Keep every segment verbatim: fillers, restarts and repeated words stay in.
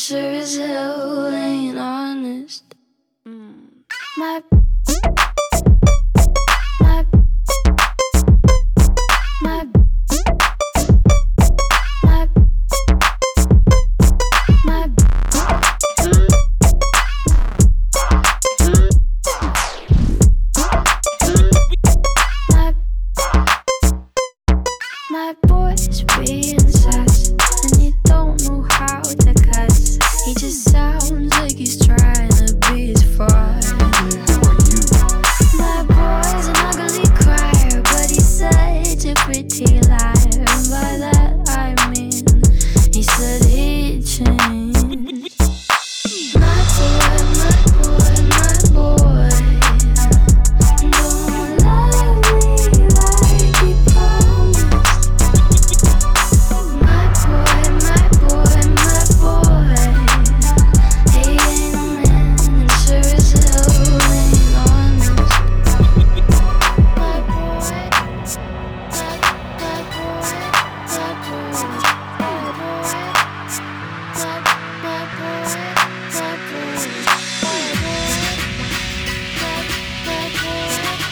sure as hell ain't honest. Mm. My My My My My My My boy's being sus, and he don't know how to cuss. He just sounds like he's trying to be his father. My boy's an ugly crier, but he's such a pretty liar. And by that I mean, he said he'd change. My boy, my boy, my boy, don't love me like he promised. My boy, my boy, my boy, he ain't a man, and sure as hell ain't honest. My boy, my, my boy, my boy, my boy, my, my boy, my boy, my boy, my, my boy,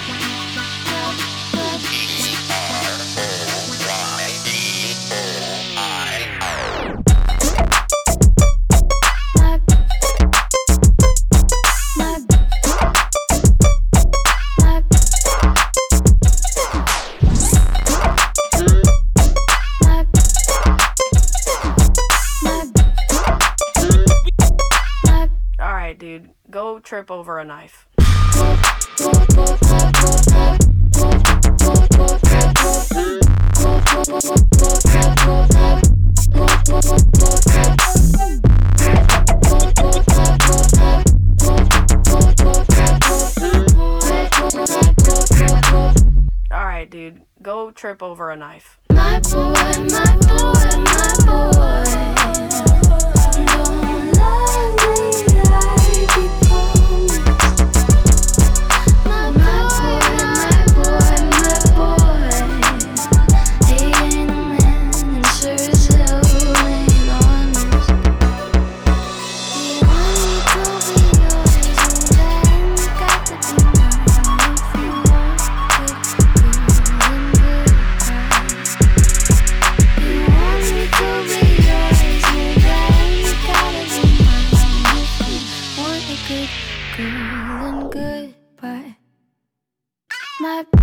my, Alright, dude, go trip over a knife. Alright, dude, go trip over a knife. My boy, my boy, my boy, don't love me like he promised. My boy, my boy, my boy, he ain't a man, and sure as hell ain't honest. He want me to be yours, and then you got to be mine. If you want good, good and good. You want me to be yours, well then you gotta be mine. If you want a good girl and goodbye. My